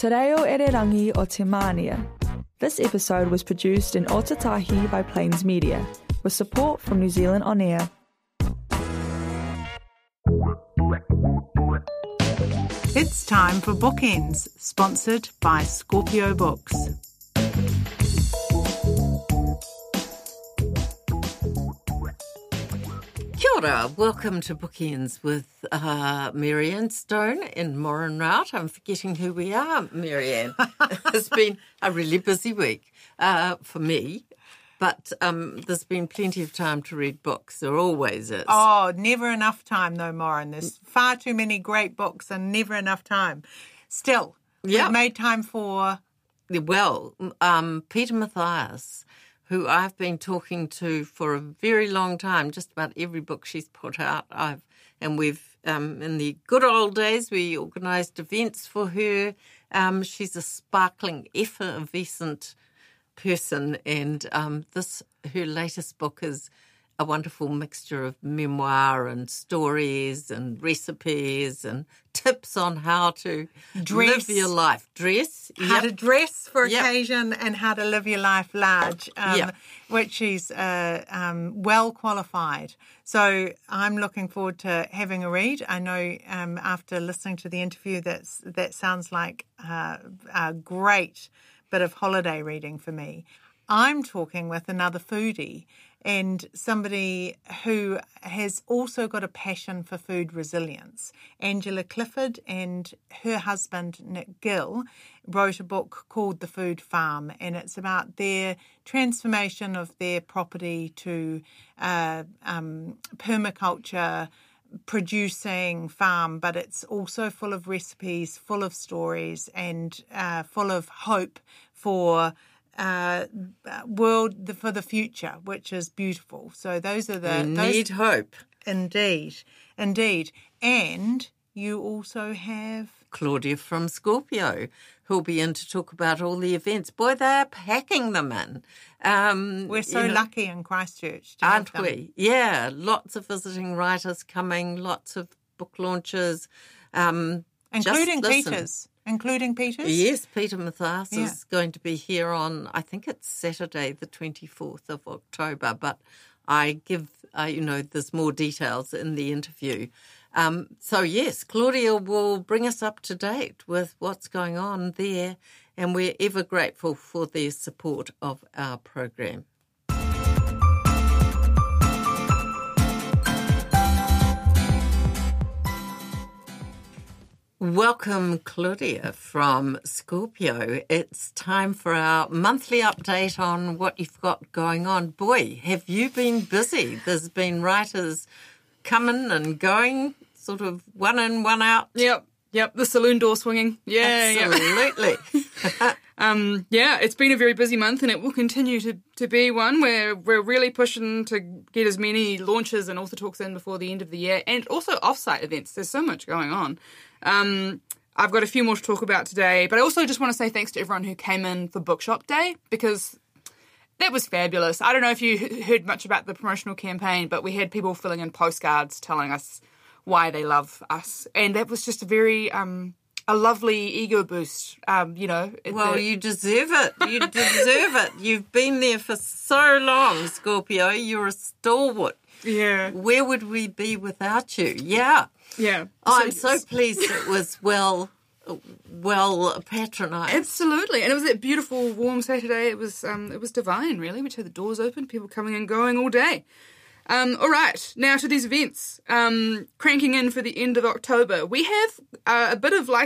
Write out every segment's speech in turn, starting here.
Te reo Ererangi o Te Mānia. This episode was produced in Ōtautahi by Plains Media, with support from New Zealand On Air. It's time for Bookends, sponsored by Scorpio Books. Kia ora, welcome to Bookends with Marianne Stone in Morin Route. I'm forgetting who we are, Marianne. It's been a really busy week for me, but there's been plenty of time to read books. There always is. Oh, never enough time though, Morin. There's far too many great books and never enough time. Still, we've made time for... Well, Peter Mathias, who I've been talking to for a very long time, just about every book she's put out. We've in the good old days, we organised events for her. She's a sparkling, effervescent person, and her latest book is a wonderful mixture of memoir and stories and recipes and tips on how to live your life. How to dress for occasion and how to live your life large, which is well qualified. So I'm looking forward to having a read. I know after listening to the interview that sounds like a great bit of holiday reading for me. I'm talking with another foodie and somebody who has also got a passion for food resilience. Angela Clifford and her husband, Nick Gill, wrote a book called The Food Farm, and it's about their transformation of their property to permaculture, producing farm, but it's also full of recipes, full of stories, and full of hope for for the future, which is beautiful. So those are the... We need hope. Indeed. And you also have... Claudia from Scorpio, who'll be in to talk about all the events. Boy, they're packing them in. We're so lucky in Christchurch to aren't have them. we? Yeah, lots of visiting writers coming, lots of book launches. Including Peter's. Yes, Peter Mathias is going to be here on, I think it's Saturday, the 24th of October, but I give, there's more details in the interview. So, yes, Claudia will bring us up to date with what's going on there, and we're ever grateful for their support of our program. Welcome, Claudia from Scorpio. It's time for our monthly update on what you've got going on. Boy, have you been busy. There's been writers coming and going, sort of one in, one out. Yep, the saloon door swinging. Yeah, absolutely. It's been a very busy month, and it will continue to be one where we're really pushing to get as many launches and author talks in before the end of the year, and also off-site events. There's so much going on. I've got a few more to talk about today, but I also just want to say thanks to everyone who came in for Bookshop Day, because that was fabulous. I don't know if you heard much about the promotional campaign, but we had people filling in postcards telling us why they love us, and that was just a very a lovely ego boost. Well, you deserve it. You deserve it. You've been there for so long, Scorpio. You're a stalwart. Yeah. Where would we be without you? Yeah. Yeah. I'm so pleased it was well patronised. Absolutely. And it was that beautiful, warm Saturday. It was divine, really. We had the doors open, people coming and going all day. All right, now to these events. Cranking in for the end of October. We have a bit of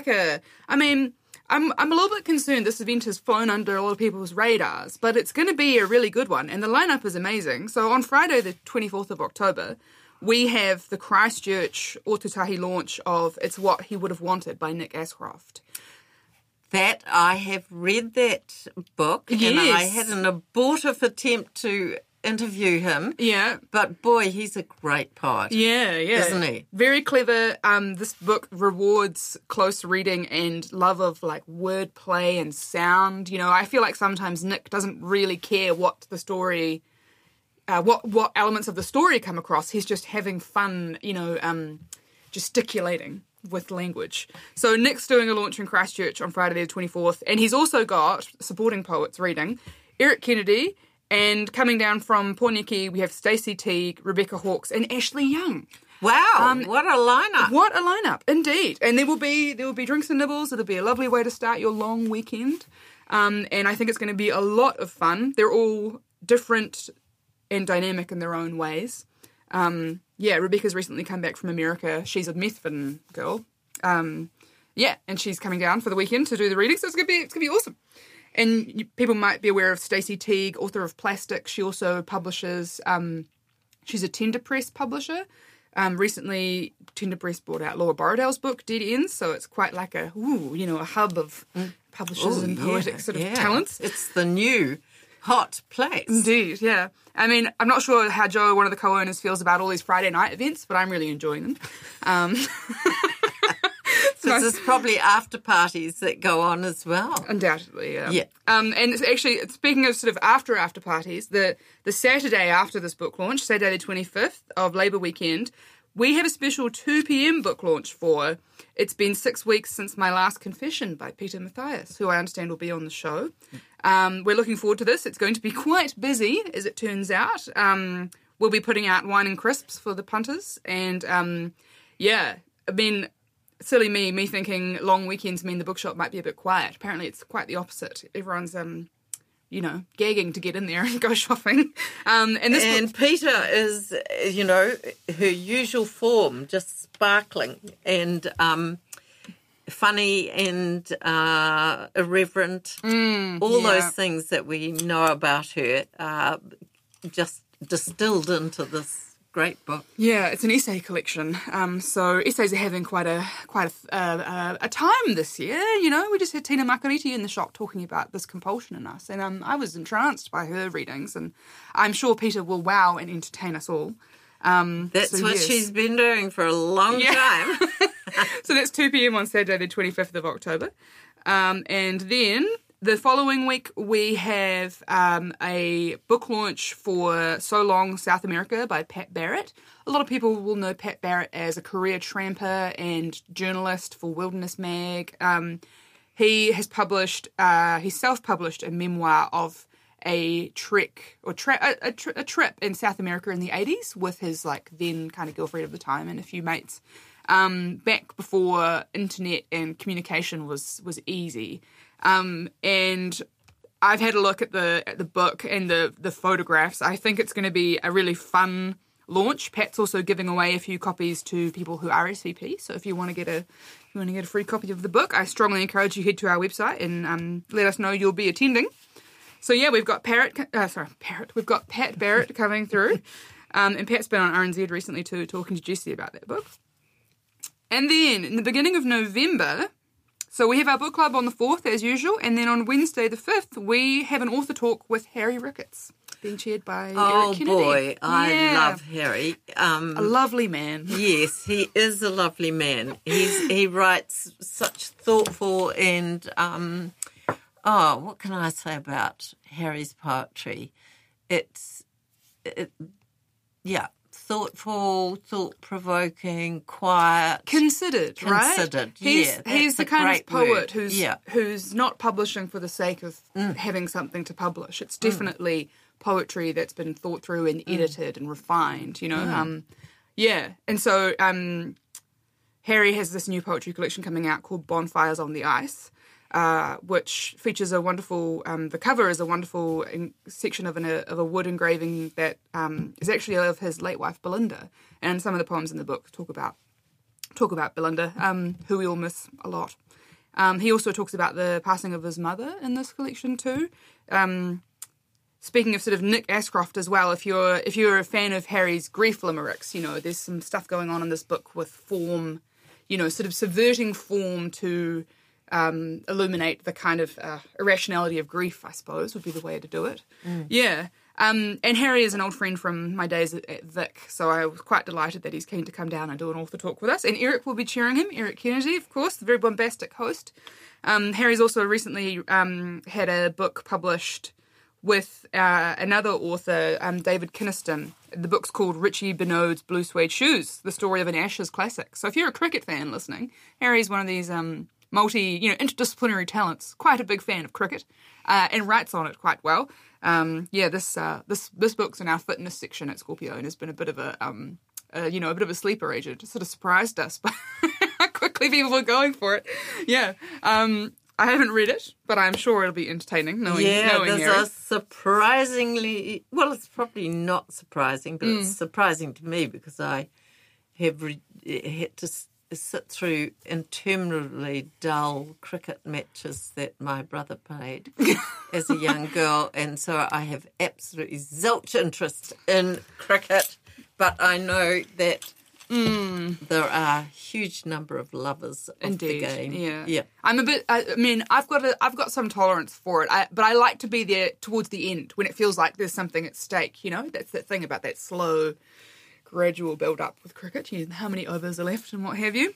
I'm a little bit concerned this event has flown under a lot of people's radars, but it's going to be a really good one, and the lineup is amazing. So on Friday, the 24th of October, we have the Christchurch Ōtautahi launch of It's What He Would Have Wanted by Nick Ashcroft. That, I have read that book, yes. And I had an abortive attempt to interview him. Yeah. But boy, he's a great poet. Yeah. Isn't he? Very clever. This book rewards close reading and love of wordplay and sound. I feel like sometimes Nick doesn't really care what the story, what elements of the story come across. He's just having fun, gesticulating. with language. So Nick's doing a launch in Christchurch on Friday the 24th, and he's also got supporting poets reading Eric Kennedy, and coming down from Pōneke, we have Stacey Teague, Rebecca Hawkes, and Ashley Young. Wow, what a lineup. What a lineup, indeed. And there will be drinks and nibbles. It'll be a lovely way to start your long weekend. And I think it's going to be a lot of fun. They're all different and dynamic in their own ways. Rebecca's recently come back from America. She's a Methven girl. And she's coming down for the weekend to do the reading, so it's gonna be awesome. And people might be aware of Stacey Teague, author of Plastic. She also publishes. She's a Tender Press publisher. Recently, Tender Press brought out Laura Borrowdale's book, Dead Ends, so it's quite like a hub of publishers and poetic sort of talents. It's the new hot place. Indeed, yeah. I mean, I'm not sure how Joe, one of the co-owners, feels about all these Friday night events, but I'm really enjoying them. So there's probably after parties that go on as well. Undoubtedly, yeah. And it's actually, speaking of sort of after parties, the Saturday after this book launch, Saturday the 25th of Labour Weekend, we have a special 2 p.m. book launch for It's Been 6 Weeks Since My Last Confession by Peter Mathias, who I understand will be on the show. We're looking forward to this. It's going to be quite busy, as it turns out. We'll be putting out wine and crisps for the punters. And, silly me thinking long weekends mean the bookshop might be a bit quiet. Apparently it's quite the opposite. Everyone's, gagging to get in there and go shopping. And Peter is, her usual form, just sparkling and funny and irreverent. Those things that we know about her are just distilled into this great book. Yeah, it's an essay collection. So essays are having quite a time this year. We just had Tina Makariti in the shop talking about this compulsion in us, and I was entranced by her readings, and I'm sure Peter will wow and entertain us all. That's what she's been doing for a long time. So that's 2 p.m. on Saturday the 25th of October. And then the following week, we have a book launch for So Long, South America by Pat Barrett. A lot of people will know Pat Barrett as a career tramper and journalist for Wilderness Mag. He has he self-published a memoir of a trek or a trip in South America in the 80s with his then kind of girlfriend of the time and a few mates. Back before internet and communication was easy. And I've had a look at the book and the photographs. I think it's going to be a really fun launch. Pat's also giving away a few copies to people who RSVP. So if you want to get a free copy of the book, I strongly encourage you to head to our website and let us know you'll be attending. So yeah, we've got We've got Pat Barrett coming through, and Pat's been on RNZ recently too, talking to Jessie about that book. And then in the beginning of November. So we have our book club on the 4th, as usual, and then on Wednesday the 5th, we have an author talk with Harry Ricketts, being chaired by Eric Kennedy. Oh, boy, I love Harry. A lovely man. Yes, he is a lovely man. He writes such thoughtful and, what can I say about Harry's poetry? Thoughtful, thought-provoking, quiet. Considered, right? Considered, He's the kind of poet who's not publishing for the sake of having something to publish. It's definitely poetry that's been thought through and edited and refined, And so Harry has this new poetry collection coming out called Bonfires on the Ice, which features a wonderful. The cover is a wonderful section of a wood engraving that is actually of his late wife Belinda, and some of the poems in the book talk about Belinda, who we all miss a lot. He also talks about the passing of his mother in this collection too. Speaking of sort of Nick Ashcroft as well, if you're a fan of Harry's grief limericks, there's some stuff going on in this book with form, sort of subverting form to illuminate the kind of irrationality of grief, I suppose, would be the way to do it. Yeah. And Harry is an old friend from my days at Vic, so I was quite delighted that he's keen to come down and do an author talk with us. And Eric will be cheering him, Eric Kennedy, of course, the very bombastic host. Harry's also recently had a book published with another author, David Kynaston, The book's called Richie Benode's Blue Suede Shoes, the story of an Ashes classic. So if you're a cricket fan listening, Harry's one of these interdisciplinary talents, quite a big fan of cricket, and writes on it quite well. This book's in our fitness section at Scorpio and has been a bit of a sleeper agent. It sort of surprised us by how quickly people were going for it. Yeah. I haven't read it, but I'm sure it'll be entertaining. Knowing there's Harry. a surprisingly... Well, it's probably not surprising, but it's surprising to me because I have had to sit through interminably dull cricket matches that my brother played as a young girl, and so I have absolutely zilch interest in cricket, but I know that there are a huge number of lovers of the game. Yeah. I'm a bit. I've got some tolerance for it, but I like to be there towards the end when it feels like there's something at stake. You know, that's the thing about that slow, gradual build up with cricket. You know, how many overs are left and what have you.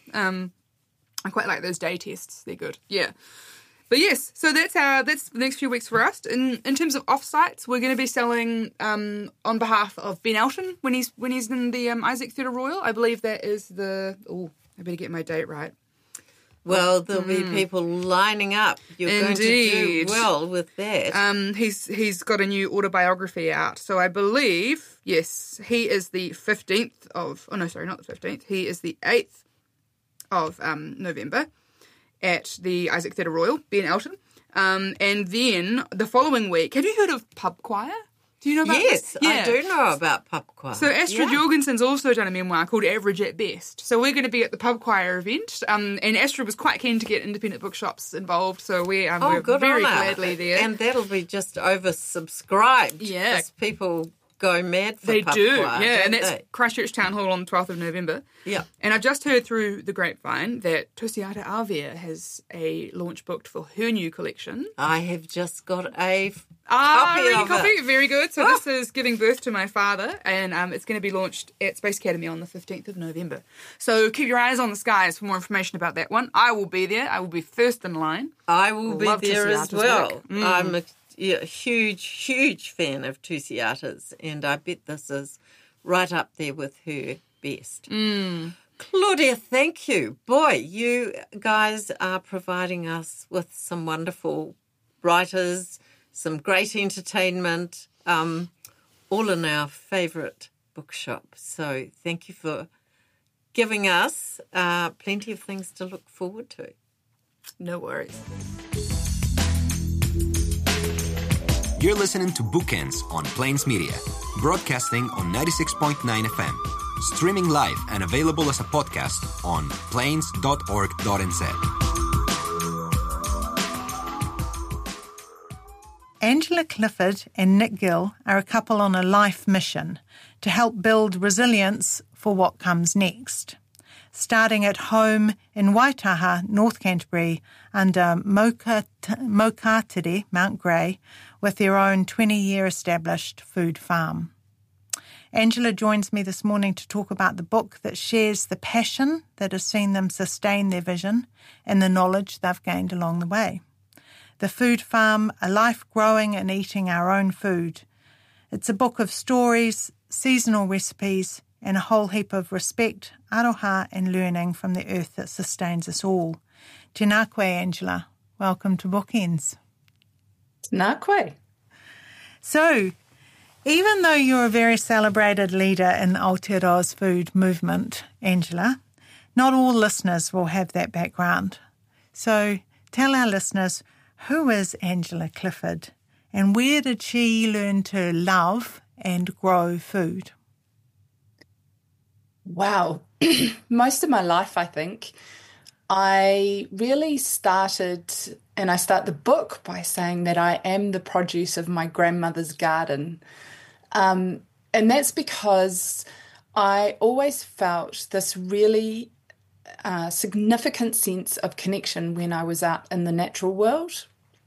I quite like those day tests. They're good. Yeah. But yes, so that's the next few weeks for us. In terms of offsites, we're going to be selling on behalf of Ben Elton when he's in the Isaac Theatre Royal. I believe that is I better get my date right. Well, there'll be people lining up. You're going to do well with that. He's got a new autobiography out, so I believe yes, he is the 15th of. Oh no, sorry, not the 15th. He is the 8th of November. At the Isaac Theatre Royal, Ben Elton. And then the following week, have you heard of Pub Choir? Do you know about this? Yes, I do know about Pub Choir. So Astrid Jorgensen's also done a memoir called Average at Best. So we're going to be at the Pub Choir event. And Astrid was quite keen to get independent bookshops involved. So we're very gladly there. And that'll be just oversubscribed. Yeah. Because people go mad for Pub Choir, and that's Christchurch Town Hall on the 12th of November. Yeah. And I've just heard through the grapevine that Tusiata Avia has a launch booked for her new collection. I have just got a copy. It. Very good. So this is giving birth to my father, and it's going to be launched at Space Academy on the 15th of November. So keep your eyes on the skies for more information about that one. I will be there. I will be first in line. I will be there as well. I'm a huge fan of Tusiata's, and I bet this is right up there with her best. Claudia, thank you. Boy, you guys are providing us with some wonderful writers, some great entertainment, all in our favourite bookshop. So thank you for giving us plenty of things to look forward to. No worries. You're listening to Bookends on Plains Media, broadcasting on 96.9 FM, streaming live and available as a podcast on plains.org.nz. Angela Clifford and Nick Gill are a couple on a life mission to help build resilience for what comes next. Starting at home in Waitaha, North Canterbury, under Mokatiri, Mount Grey, with their own 20-year established food farm. Angela joins me this morning to talk about the book that shares the passion that has seen them sustain their vision and the knowledge they've gained along the way. The Food Farm, A Life Growing and Eating Our Own Food. It's a book of stories, seasonal recipes, and a whole heap of respect, aroha and learning from the earth that sustains us all. Tēnā koe, Angela. Welcome to Bookends. Tēnā koe. So, even though you're a very celebrated leader in the Aotearoa's food movement, Angela, not all listeners will have that background. So, tell our listeners, who is Angela Clifford and where did she learn to love and grow food? Wow. Most of my life, I think, I really started, and I start the book by saying that I am the produce of my grandmother's garden. And that's because I always felt this really significant sense of connection when I was out in the natural world.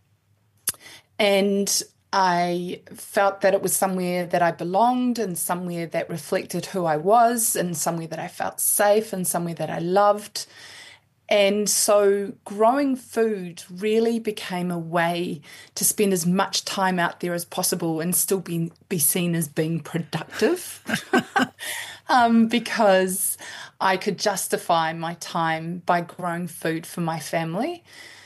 And I felt that it was somewhere that I belonged and somewhere that reflected who I was and somewhere that I felt safe and somewhere that I loved. And so growing food really became a way to spend as much time out there as possible and still be seen as being productive because I could justify my time by growing food for my family.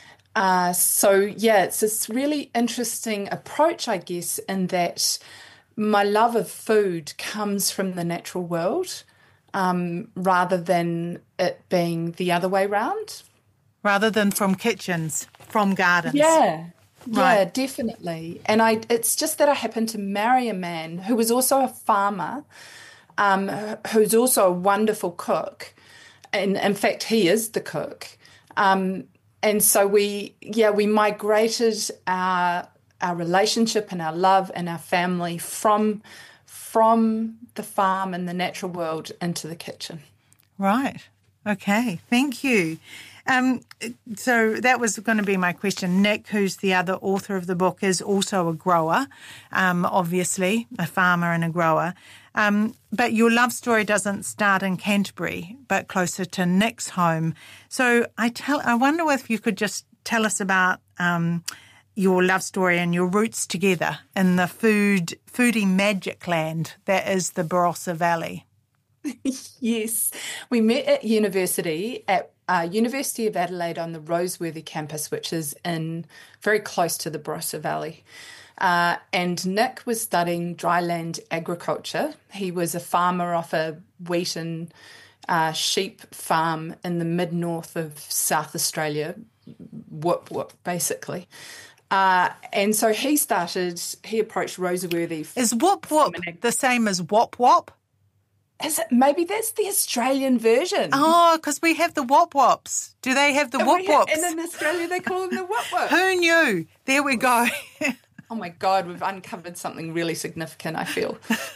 It's this really interesting approach, I guess, in that my love of food comes from the natural world. Rather than it being the other way round. Rather than from kitchens, from gardens. Yeah, right. Yeah, definitely. And it's just that I happened to marry a man who was also a farmer, who's also a wonderful cook. And in fact, he is the cook. And so we migrated our relationship and our love and our family from the farm and the natural world into the kitchen. Right. Okay. Thank you. So that was going to be my question. Nick, who's the other author of the book, is also a grower, obviously, a farmer and a grower. But your love story doesn't start in Canterbury, but closer to Nick's home. So I wonder if you could just tell us about your love story and your roots together in the foodie magic land that is the Barossa Valley. Yes. We met at university, at University of Adelaide on the Roseworthy campus, which is very close to the Barossa Valley. And Nick was studying dryland agriculture. He was a farmer off a wheat and sheep farm in the mid-north of South Australia, basically. And so he approached Roseworthy. Is whoop whoop the same as wop wop? Is it? Maybe that's the Australian version. Oh, because we have the wop wops. Do they have the whoop whops? And in Australia they call them the whoop whoop. Who knew? There we go. Oh my God, we've uncovered something really significant, I feel.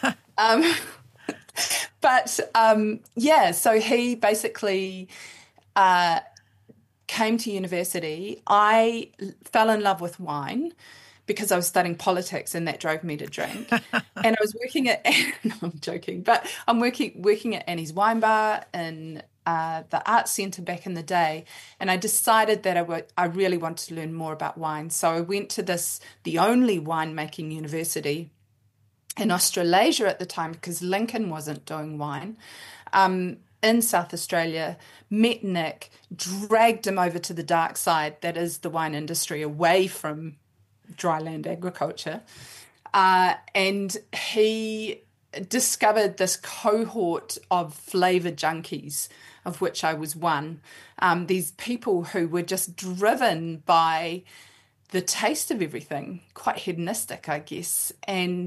So he basically came to university. I fell in love with wine because I was studying politics and that drove me to drink. And I was working at, no, I'm joking, but I'm working at Annie's Wine Bar in the Arts Centre back in the day. And I decided that I really wanted to learn more about wine. So I went to the only winemaking university in Australasia at the time because Lincoln wasn't doing wine. In South Australia, met Nick, dragged him over to the dark side, that is the wine industry, away from dryland agriculture. And he discovered this cohort of flavour junkies, of which I was one. These people who were just driven by the taste of everything, quite hedonistic, I guess. And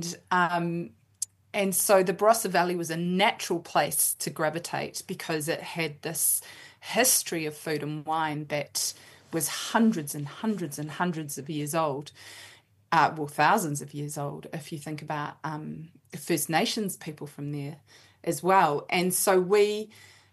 so the Barossa Valley was a natural place to gravitate because it had this history of food and wine that was hundreds and hundreds and hundreds of years old. Thousands of years old, if you think about First Nations people from there as well. And so we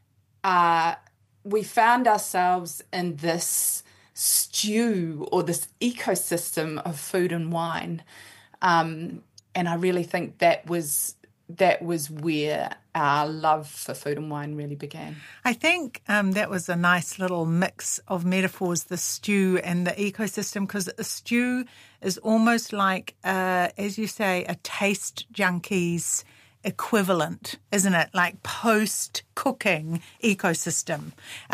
found ourselves in this stew or this ecosystem of food and wine. And I really think that was where our love for food and wine really began. I think that was a nice little mix of metaphors, the stew and the ecosystem, because a stew is almost like, as you say, a taste junkie's equivalent, isn't it? Like post-cooking ecosystem.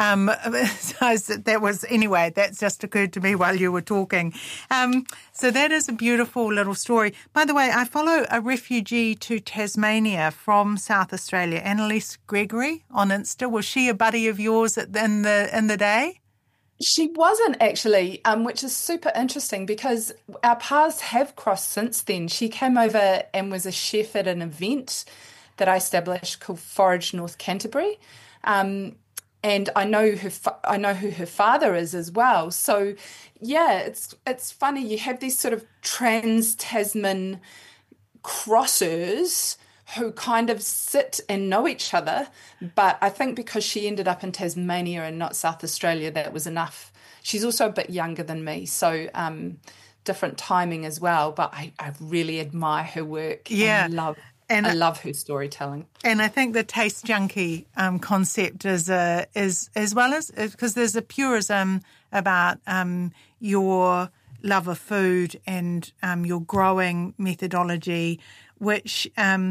That's just occurred to me while you were talking. So that is a beautiful little story. By the way, I follow a refugee to Tasmania from South Australia, Annalise Gregory, on Insta. Was she a buddy of yours in the day? She wasn't actually, which is super interesting because our paths have crossed since then. She came over and was a chef at an event that I established called Forage North Canterbury, and I know who her father is as well. So yeah, it's funny. You have these sort of trans-Tasman crossers who kind of sit and know each other. But I think because she ended up in Tasmania and not South Australia, that was enough. She's also a bit younger than me, so different timing as well. But I really admire her work. Yeah. And love And I love her storytelling. And I think the taste junkie concept is as well as, because there's a purism about your love of food and your growing methodology, which,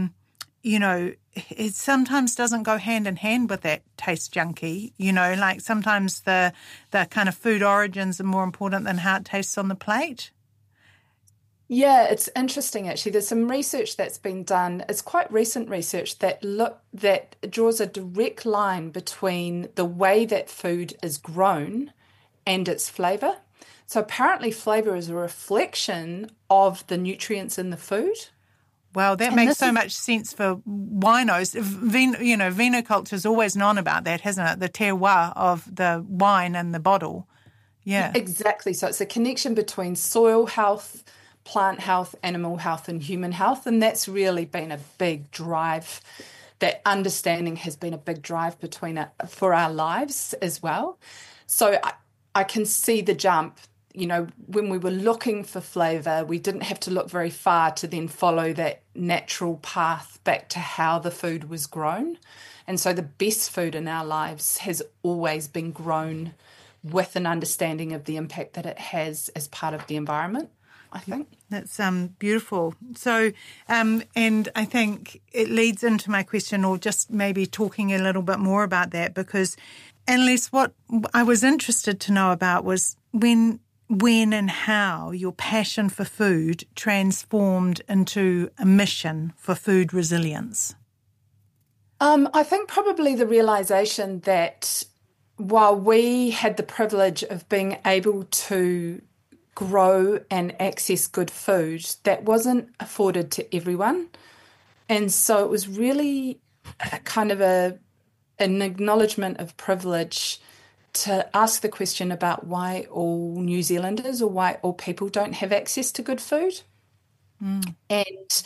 it sometimes doesn't go hand in hand with that taste junkie. Like sometimes the kind of food origins are more important than how it tastes on the plate. Yeah, it's interesting actually. There's some research that's been done. It's quite recent research that draws a direct line between the way that food is grown and its flavour. So apparently flavour is a reflection of the nutrients in the food. Well, that makes so much sense for winos. Vinoculture's always known about that, hasn't it? The terroir of the wine and the bottle. Yeah. Exactly. So it's a connection between soil health, plant health, animal health, and human health. And that's really been a big drive. That understanding has been a big drive for our lives as well. So I can see the jump. When we were looking for flavour, we didn't have to look very far to then follow that natural path back to how the food was grown. And so the best food in our lives has always been grown with an understanding of the impact that it has as part of the environment, I think. That's beautiful. So, and I think it leads into my question, or just maybe talking a little bit more about that, because, Annalise, what I was interested to know about was when and how your passion for food transformed into a mission for food resilience. I think probably the realisation that while we had the privilege of being able to grow and access good food, that wasn't afforded to everyone. And so it was really kind of an acknowledgement of privilege to ask the question about why all New Zealanders or why all people don't have access to good food. And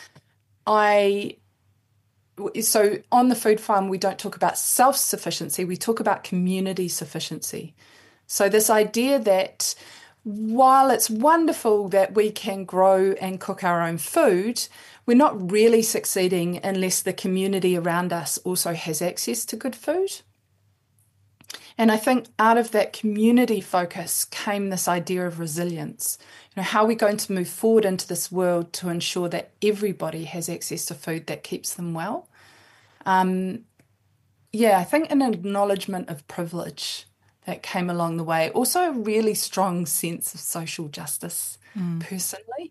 so on the food farm, we don't talk about self-sufficiency, we talk about community sufficiency. So this idea that while it's wonderful that we can grow and cook our own food, we're not really succeeding unless the community around us also has access to good food. And I think out of that community focus came this idea of resilience. How are we going to move forward into this world to ensure that everybody has access to food that keeps them well? I think an acknowledgement of privilege that came along the way. Also a really strong sense of social justice personally,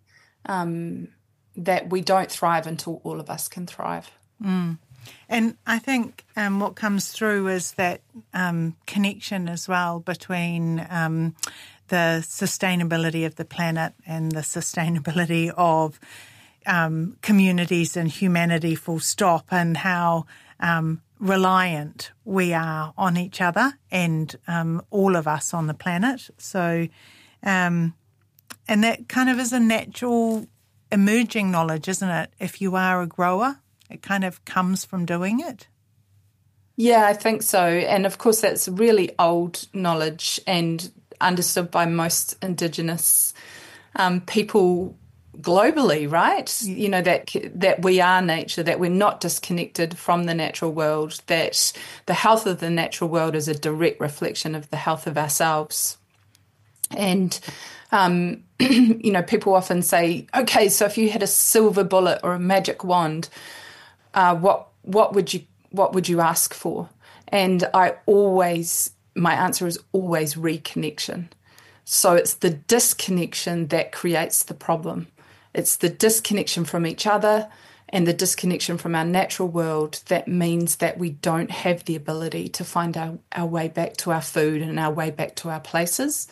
that we don't thrive until all of us can thrive. And I think what comes through is that connection as well between the sustainability of the planet and the sustainability of communities and humanity full stop, and how reliant we are on each other and all of us on the planet. So, and that kind of is a natural emerging knowledge, isn't it? If you are a grower, it kind of comes from doing it. Yeah, I think so. And of course, that's really old knowledge and understood by most Indigenous people globally, right? That we are nature, that we're not disconnected from the natural world, that the health of the natural world is a direct reflection of the health of ourselves. And, people often say, okay, so if you had a silver bullet or a magic wand, what would you ask for? And my answer is always reconnection. So it's the disconnection that creates the problem. It's the disconnection from each other and the disconnection from our natural world that means that we don't have the ability to find our way back to our food and our way back to our places.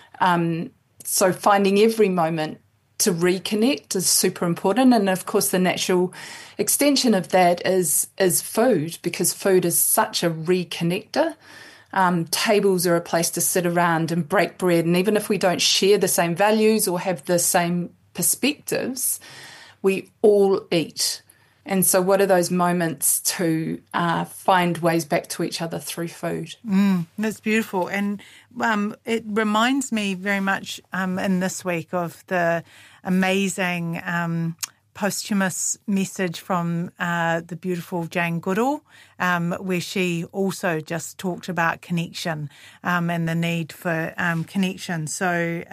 So finding every moment to reconnect is super important. And of course, the natural extension of that is food, because food is such a reconnector. Tables are a place to sit around and break bread. And even if we don't share the same values or have the same perspectives, we all eat. And so what are those moments to find ways back to each other through food? That's beautiful. And it reminds me very much in this week of the amazing posthumous message from the beautiful Jane Goodall, where she also just talked about connection and the need for connection. So,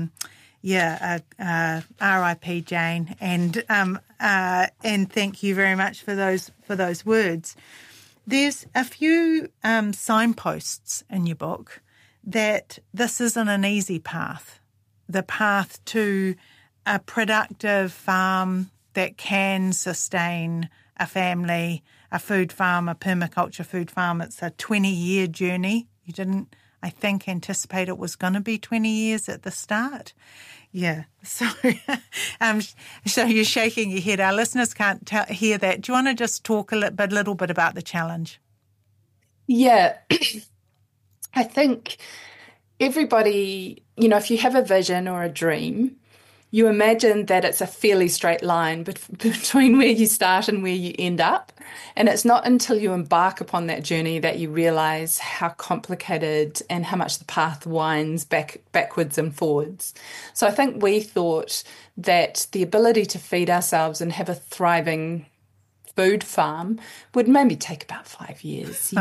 R.I.P. Jane, and thank you very much for those words. There's a few signposts in your book that this isn't an easy path. The path to a productive farm that can sustain a family, a food farm, a permaculture food farm. It's a 20-year journey. You didn't, I think, anticipate it was going to be 20 years at the start. Yeah. So, so you're shaking your head. Our listeners can't hear that. Do you want to just talk a little bit about the challenge? Yeah. I think everybody, if you have a vision or a dream, you imagine that it's a fairly straight line between where you start and where you end up. And it's not until you embark upon that journey that you realise how complicated and how much the path winds backwards and forwards. So I think we thought that the ability to feed ourselves and have a thriving food farm would maybe take about 5 years,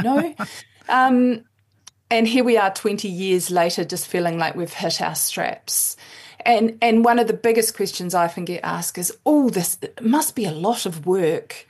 And here we are 20 years later, just feeling like we've hit our straps. And one of the biggest questions I often get asked is, this must be a lot of work.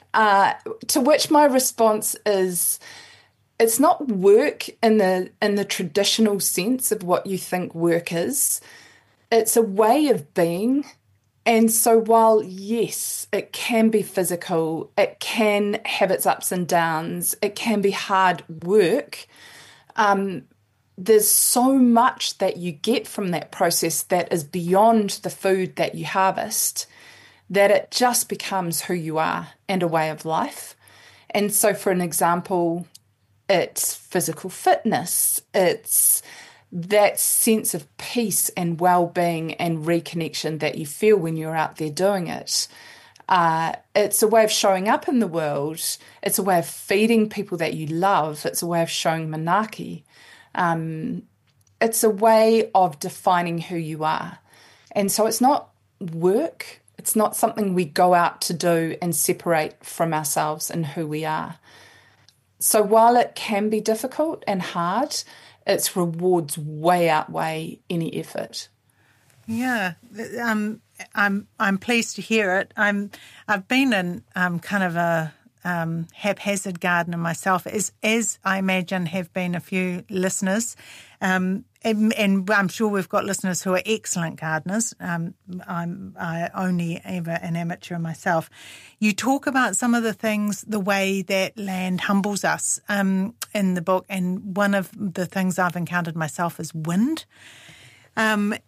To which my response is, it's not work in the traditional sense of what you think work is. It's a way of being. And so while, yes, it can be physical, it can have its ups and downs, it can be hard work, there's so much that you get from that process that is beyond the food that you harvest, that it just becomes who you are and a way of life. And so, for an example, it's physical fitness, it's that sense of peace and well-being and reconnection that you feel when you're out there doing it. It's a way of showing up in the world. It's a way of feeding people that you love. It's a way of showing manaaki. It's a way of defining who you are. And so it's not work. It's not something we go out to do and separate from ourselves and who we are. So while it can be difficult and hard, its rewards way outweigh any effort. Yeah, I'm pleased to hear it. I've been in kind of a haphazard gardener myself, as I imagine have been a few listeners, and I'm sure we've got listeners who are excellent gardeners. I'm only ever an amateur myself. You talk about some of the things, the way that land humbles us in the book, and one of the things I've encountered myself is wind. And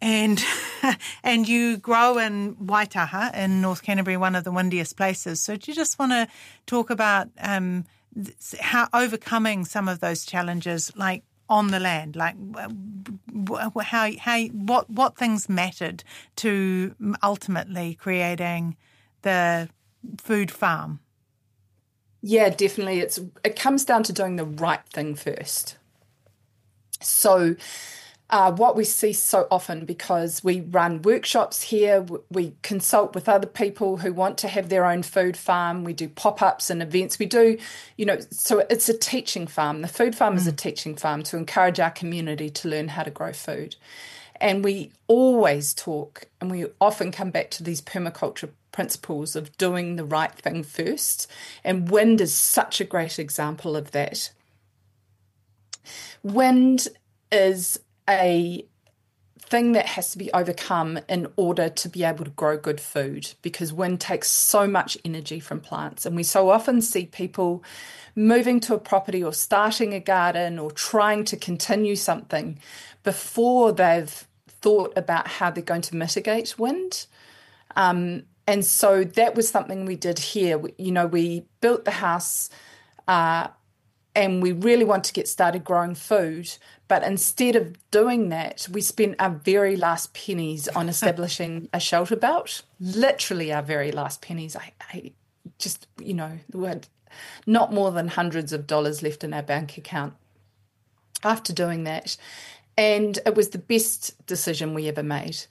you grow in Waitaha in North Canterbury, one of the windiest places. So do you just want to talk about how overcoming some of those challenges, like on the land, like what things mattered to ultimately creating the food farm? Yeah, definitely. It comes down to doing the right thing first. So what we see so often, because we run workshops here, we consult with other people who want to have their own food farm, we do pop-ups and events, we do, so it's a teaching farm. The food farm is a teaching farm to encourage our community to learn how to grow food. And we always talk, and we often come back to these permaculture principles of doing the right thing first. And wind is such a great example of that. Wind is a thing that has to be overcome in order to be able to grow good food, because wind takes so much energy from plants. And we so often see people moving to a property or starting a garden or trying to continue something before they've thought about how they're going to mitigate wind. And so that was something we did here. We built the house and we really want to get started growing food. But instead of doing that, we spent our very last pennies on establishing a shelter belt, literally our very last pennies. I just, we had not more than hundreds of dollars left in our bank account after doing that. And it was the best decision we ever made,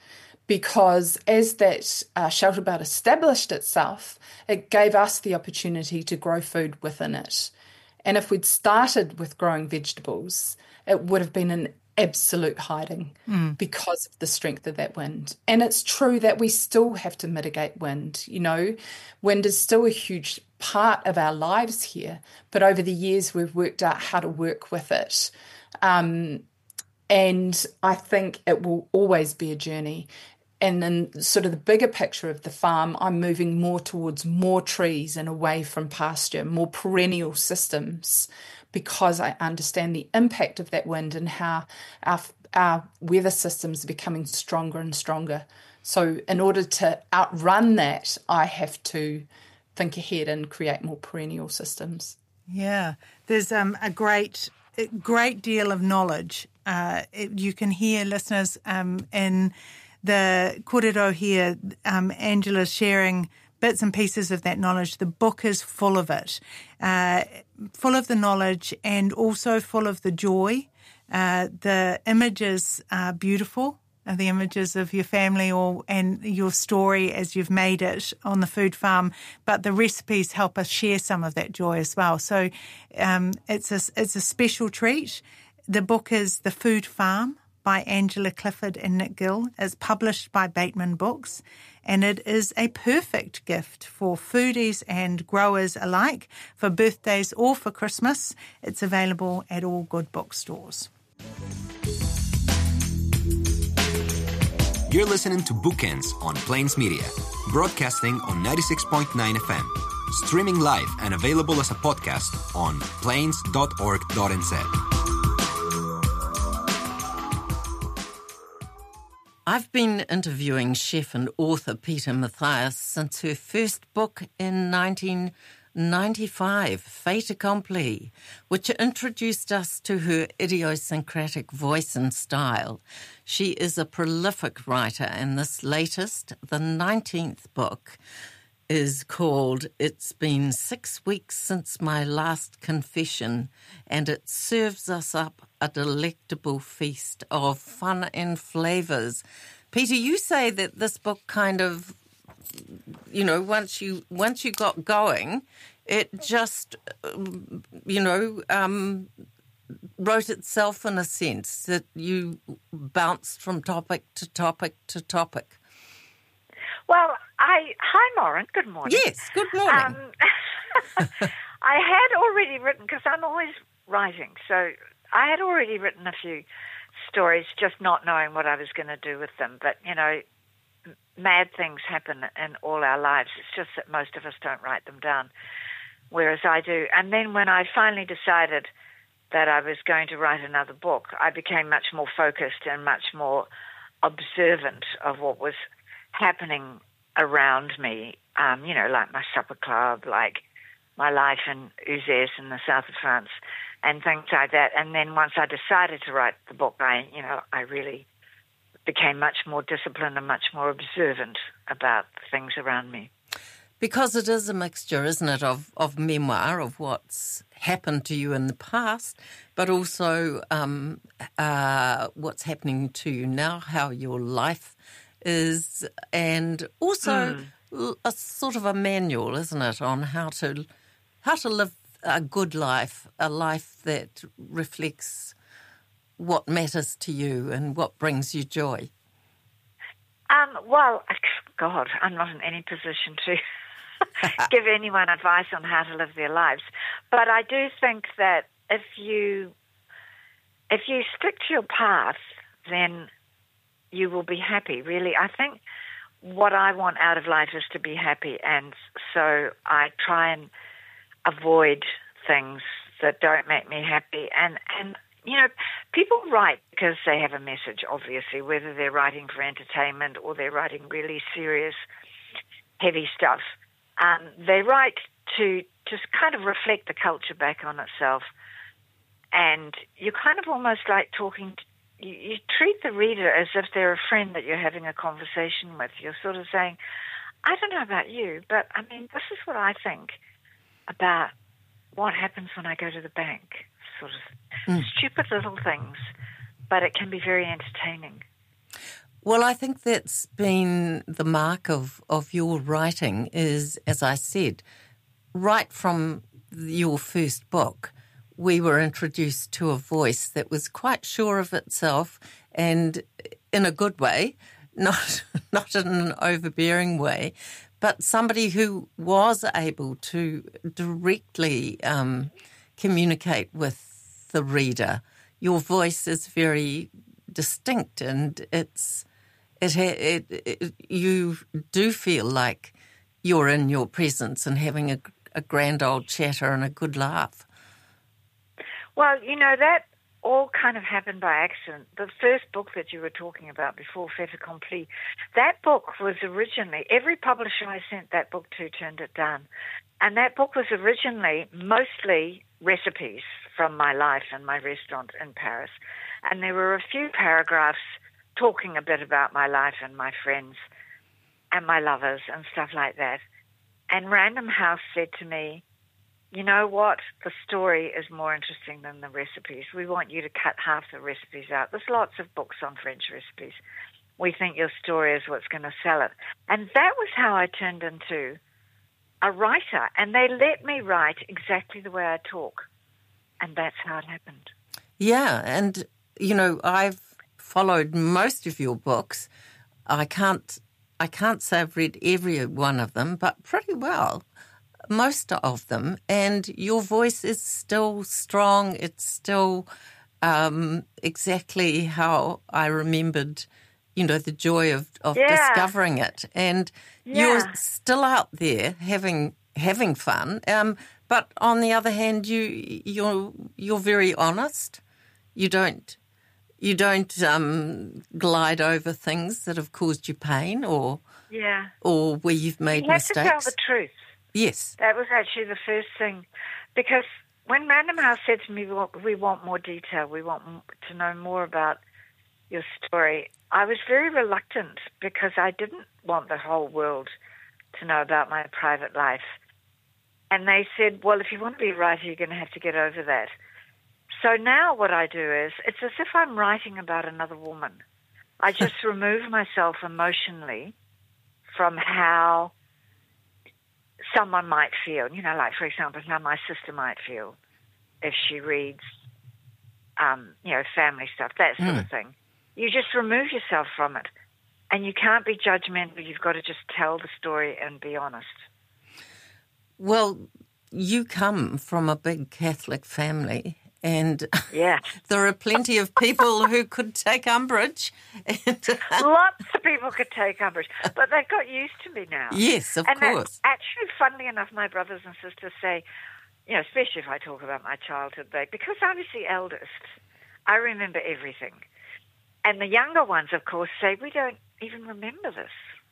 because as that shelter belt established itself, it gave us the opportunity to grow food within it. And if we'd started with growing vegetables, it would have been an absolute hiding because of the strength of that wind. And it's true that we still have to mitigate wind. You know, wind is still a huge part of our lives here, but over the years we've worked out how to work with it. And I think it will always be a journey. And in sort of the bigger picture of the farm, I'm moving more towards more trees and away from pasture, more perennial systems, because I understand the impact of that wind and how our weather systems are becoming stronger and stronger. So in order to outrun that, I have to think ahead and create more perennial systems. Yeah, there's a great deal of knowledge. You can hear listeners in the kōrero here, Angela's sharing bits and pieces of that knowledge. The book is full of it, full of the knowledge and also full of the joy. The images are beautiful, the images of your family and your story as you've made it on the food farm, but the recipes help us share some of that joy as well. So it's a special treat. The book is The Food Farm by Angela Clifford and Nick Gill. It's published by Bateman Books, and it is a perfect gift for foodies and growers alike, for birthdays or for Christmas. It's available at all good bookstores. You're listening to Bookends on Plains Media, broadcasting on 96.9 FM, streaming live and available as a podcast on plains.org.nz. I've been interviewing chef and author Peta Mathias since her first book in 1995, Fait Accompli, which introduced us to her idiosyncratic voice and style. She is a prolific writer, and this latest, the 19th book, is called It's Been 6 Weeks Since My Last Confession, and it serves us up a delectable feast of fun and flavours. Peter, you say that this book kind of, you know, once you got going, it just, wrote itself in a sense, that you bounced from topic to topic to topic. Well, hi, Lauren. Good morning. Yes, good morning. I had already written, because I'm always writing, so I had already written a few stories, just not knowing what I was going to do with them. But, you know, mad things happen in all our lives. It's just that most of us don't write them down, whereas I do. And then when I finally decided that I was going to write another book, I became much more focused and much more observant of what was happening around me, like my supper club, like my life in Uzès in the south of France, and things like that. And then once I decided to write the book, I really became much more disciplined and much more observant about things around me. Because it is a mixture, isn't it, of memoir, of what's happened to you in the past, but also what's happening to you now, how your life is, and also a sort of a manual, isn't it, on how to live a good life, a life that reflects what matters to you and what brings you joy. Well, God, I'm not in any position to give anyone advice on how to live their lives, but I do think that if you stick to your path, then you will be happy, really. I think what I want out of life is to be happy, and so I try and avoid things that don't make me happy. And people write because they have a message, obviously, whether they're writing for entertainment or they're writing really serious, heavy stuff. They write to just kind of reflect the culture back on itself, and you're kind of almost like talking to you treat the reader as if they're a friend that you're having a conversation with. You're sort of saying, I don't know about you, but I mean, this is what I think about what happens when I go to the bank. Sort of stupid little things, but it can be very entertaining. Well, I think that's been the mark of your writing is, as I said, right from your first book, we were introduced to a voice that was quite sure of itself and in a good way, not in an overbearing way, but somebody who was able to directly communicate with the reader. Your voice is very distinct, and you do feel like you're in your presence and having a grand old chatter and a good laugh. Well, that all kind of happened by accident. The first book that you were talking about before, Fait Accompli, that book was originally, every publisher I sent that book to turned it down. And that book was originally mostly recipes from my life and my restaurant in Paris. And there were a few paragraphs talking a bit about my life and my friends and my lovers and stuff like that. And Random House said to me, you know what? The story is more interesting than the recipes. We want you to cut half the recipes out. There's lots of books on French recipes. We think your story is what's going to sell it. And that was how I turned into a writer. And they let me write exactly the way I talk. And that's how it happened. Yeah, and, I've followed most of your books. I can't say I've read every one of them, but pretty well. Most of them, and your voice is still strong. It's still exactly how I remembered, the joy of discovering it. And you're still out there having fun. But on the other hand, you're very honest. You don't glide over things that have caused you pain or where you've made mistakes. You have to tell the truth. Yes. That was actually the first thing. Because when Random House said to me, we want more detail, we want to know more about your story, I was very reluctant because I didn't want the whole world to know about my private life. And they said, well, if you want to be a writer, you're going to have to get over that. So now what I do is, it's as if I'm writing about another woman. I just remove myself emotionally from how someone might feel, like, for example, how my sister might feel if she reads, family stuff, that sort of thing. You just remove yourself from it, and you can't be judgmental. You've got to just tell the story and be honest. Well, you come from a big Catholic family, and there are plenty of people who could take umbrage. Lots of people could take umbrage, but they've got used to me now. Yes, of course. Actually, funnily enough, my brothers and sisters say, especially if I talk about my childhood, because I was the eldest, I remember everything. And the younger ones, of course, say, we don't even remember this.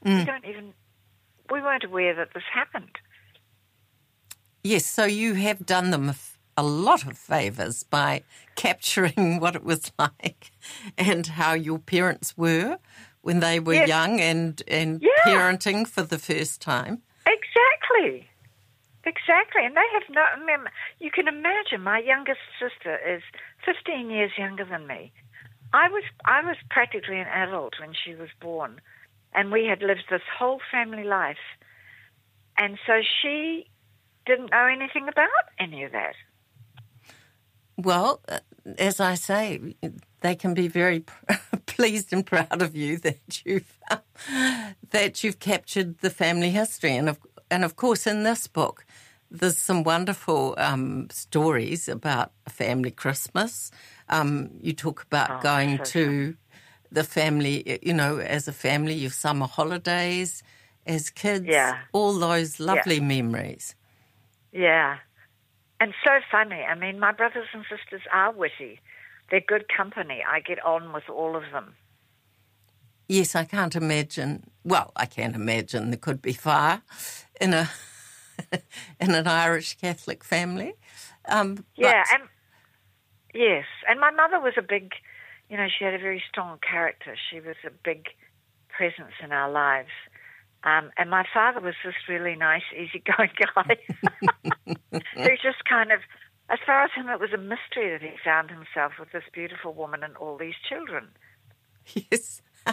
We weren't aware that this happened. Yes, so you have done them a lot of favours by capturing what it was like and how your parents were when they were young and parenting for the first time. Exactly. And they have you can imagine my youngest sister is 15 years younger than me. I was practically an adult when she was born, and we had lived this whole family life. And so she didn't know anything about any of that. Well, as I say, they can be very pleased and proud of you that you've captured the family history, and of course in this book there's some wonderful stories about a family Christmas. You talk about going to the family, as a family, your summer holidays as kids, all those lovely memories. Yeah. And so funny. I mean, my brothers and sisters are witty. They're good company. I get on with all of them. Yes, I can't imagine. Well, I can't imagine there could be fire in an Irish Catholic family. Yes. And my mother was a big, she had a very strong character. She was a big presence in our lives. And my father was this really nice, easygoing guy who just kind of, as far as him, it was a mystery that he found himself with this beautiful woman and all these children. Yes.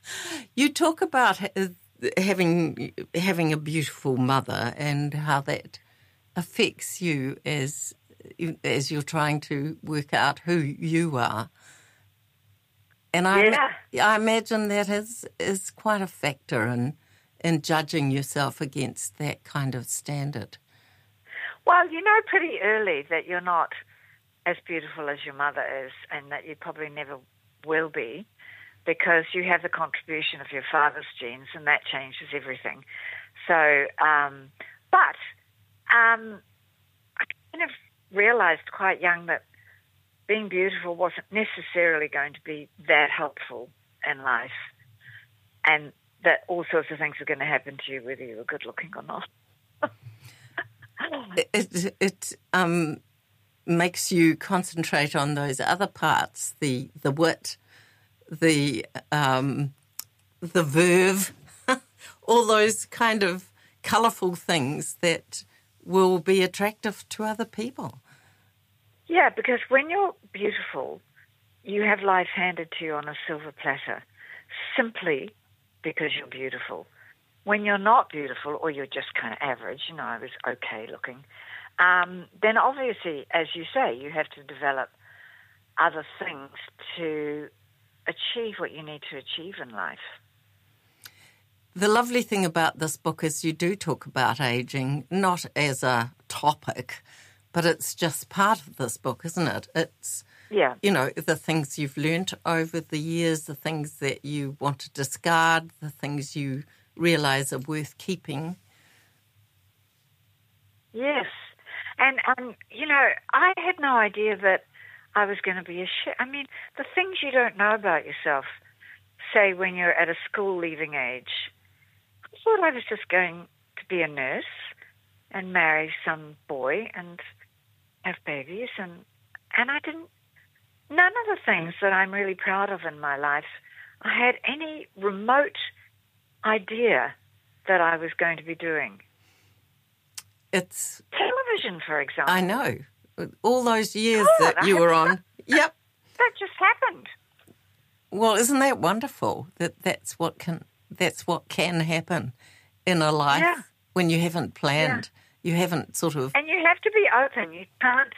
You talk about having a beautiful mother and how that affects you as you're trying to work out who you are. And I imagine that is quite a factor in judging yourself against that kind of standard. Well, you know pretty early that you're not as beautiful as your mother is, and that you probably never will be, because you have the contribution of your father's genes, and that changes everything. So, I kind of realized quite young that being beautiful wasn't necessarily going to be that helpful in life, and that all sorts of things were going to happen to you whether you were good looking or not. It makes you concentrate on those other parts, the wit, the verve, all those kind of colourful things that will be attractive to other people. Yeah, because when you're beautiful, you have life handed to you on a silver platter, simply because you're beautiful. When you're not beautiful, or you're just kind of average, I was okay looking, then obviously, as you say, you have to develop other things to achieve what you need to achieve in life. The lovely thing about this book is you do talk about ageing, not as a topic, but it's just part of this book, isn't it? It's, the things you've learnt over the years, the things that you want to discard, the things you realise are worth keeping. Yes. And, I had no idea that I was going to be the things you don't know about yourself, say when you're at a school leaving age. I thought I was just going to be a nurse and marry some boy and have babies, and I didn't. None of the things that I'm really proud of in my life, I had any remote idea that I was going to be doing. It's television, for example. I know. All those years that you were on. Yep. That just happened. Well, isn't that wonderful? That's what can happen in a life when you haven't planned. You haven't sort of... And you have to be open. You can't,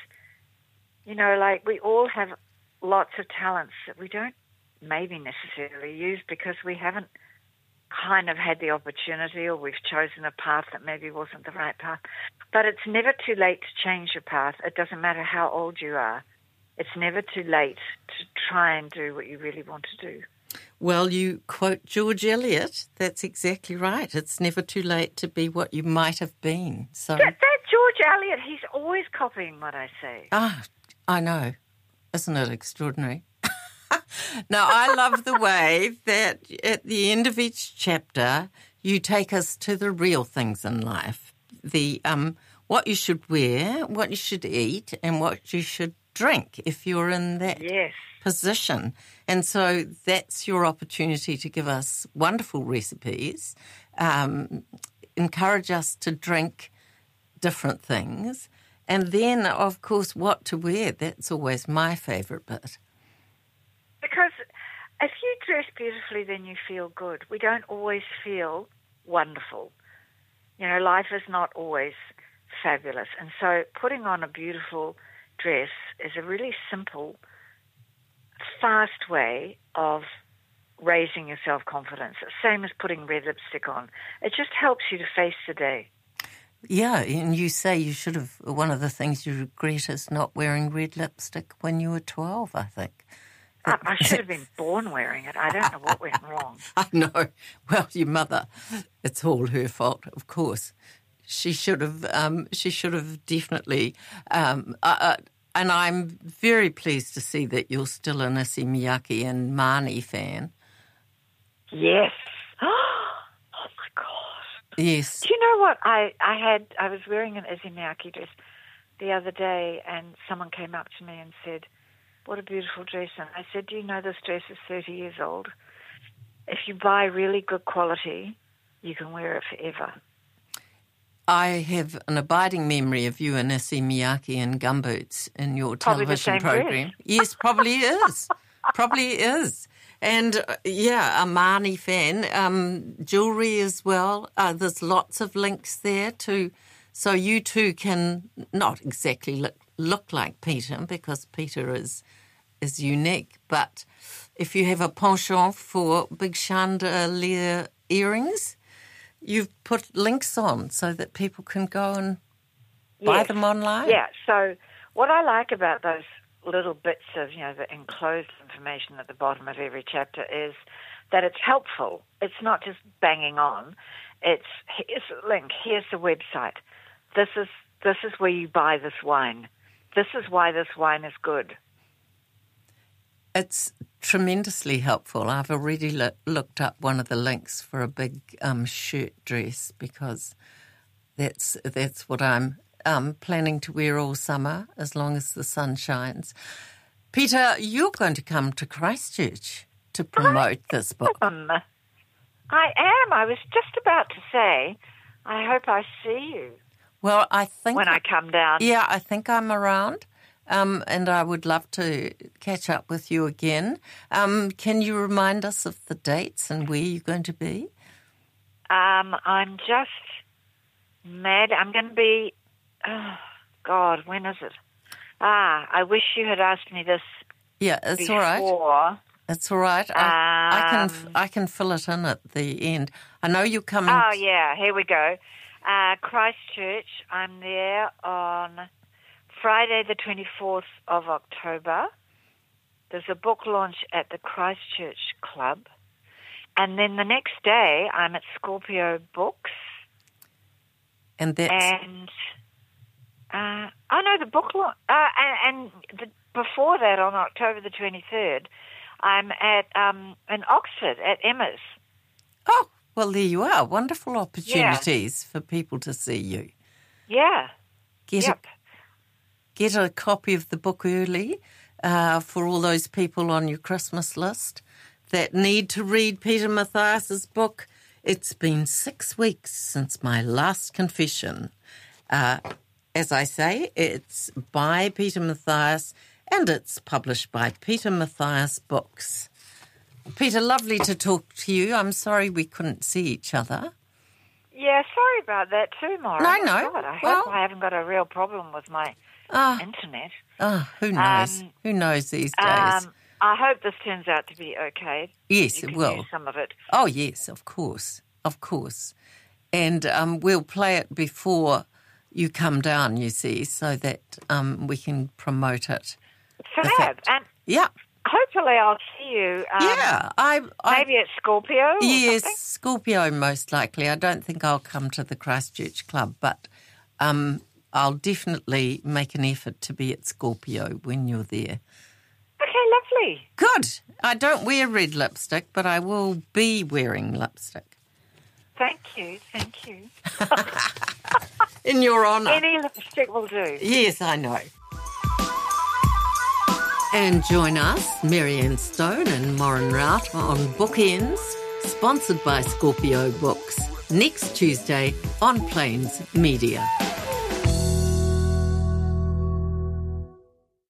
we all have lots of talents that we don't maybe necessarily use because we haven't kind of had the opportunity, or we've chosen a path that maybe wasn't the right path. But it's never too late to change your path. It doesn't matter how old you are. It's never too late to try and do what you really want to do. Well, you quote George Eliot. That's exactly right. It's never too late to be what you might have been. So that George Eliot, he's always copying what I say. Ah, I know. Isn't it extraordinary? Now, I love the way that at the end of each chapter, you take us to the real things in life. The what you should wear, what you should eat, and what you should drink if you're in that position. And so that's your opportunity to give us wonderful recipes, encourage us to drink different things, and then, of course, what to wear. That's always my favourite bit. Because if you dress beautifully, then you feel good. We don't always feel wonderful. Life is not always fabulous. And so putting on a beautiful dress is a really simple, fast way of raising your self-confidence. Same as putting red lipstick on. It just helps you to face the day. Yeah, and you say you should have, one of the things you regret is not wearing red lipstick when you were 12, I think. I should have been born wearing it. I don't know what went wrong. I know. Well, your mother, it's all her fault, of course. She should have definitely. And I'm very pleased to see that you're still an Issey Miyake and Marnie fan. Yes. Oh my God. Yes. Do you know what I was wearing an Issey Miyake dress the other day, and someone came up to me and said, "What a beautiful dress." And I said, "Do you know this dress is 30 years old? If you buy really good quality, you can wear it forever." I have an abiding memory of you and Issey Miyake in gumboots in your television program. Dress. Yes, probably is. Probably is. And, a Marnie fan. Jewellery as well. There's lots of links there too. So you too can not exactly look like Peter, because Peter is unique, but if you have a penchant for big chandelier earrings, you've put links on so that people can go and buy them online. Yeah, so what I like about those little bits of, the enclosed information at the bottom of every chapter is that it's helpful. It's not just banging on. It's, here's a link, here's the website. This is where you buy this wine. This is why this wine is good. It's tremendously helpful. I've already looked up one of the links for a big shirt dress, because that's what I'm planning to wear all summer, as long as the sun shines. Peter, you're going to come to Christchurch to promote this book. I am. I was just about to say, I hope I see you. Well, I think when I come down. Yeah, I think I'm around. And I would love to catch up with you again. Can you remind us of the dates and where you're going to be? I'm just mad. I'm going to be, when is it? I wish you had asked me this. Yeah, it's before. All right. It's all right. I can fill it in at the end. I know you're coming. Oh, yeah, here we go. Christchurch, I'm there on Friday the 24th of October. There's a book launch at the Christchurch Club. And then the next day, I'm at Scorpio Books. And that's... the book launch. Before that, on October the 23rd, I'm at in Oxford at Emma's. Oh, well, there you are. Wonderful opportunities for people to see you. Yeah. Get a copy of the book early for all those people on your Christmas list that need to read Peter Mathias's book. It's been 6 weeks since my last confession. As I say, it's by Peter Mathias and it's published by Peter Mathias Books. Peter, lovely to talk to you. I'm sorry we couldn't see each other. Yeah, sorry about that too, Maura. No. God, I hope I haven't got a real problem with my internet. Who knows? Who knows these days? I hope this turns out to be okay. Yes, you it can will. Use some of it. Oh, yes, of course. And we'll play it before you come down, you see, so that we can promote it. Fab. And yeah. Hopefully I'll see you. Maybe at Scorpio? Yes, something? Scorpio most likely. I don't think I'll come to the Christchurch Club, but I'll definitely make an effort to be at Scorpio when you're there. Okay, lovely. Good. I don't wear red lipstick, but I will be wearing lipstick. Thank you. In your honour. Any lipstick will do. Yes, I know. And join us, Marianne Stone and Moran Rout, on Bookends, sponsored by Scorpio Books, next Tuesday on Plains Media.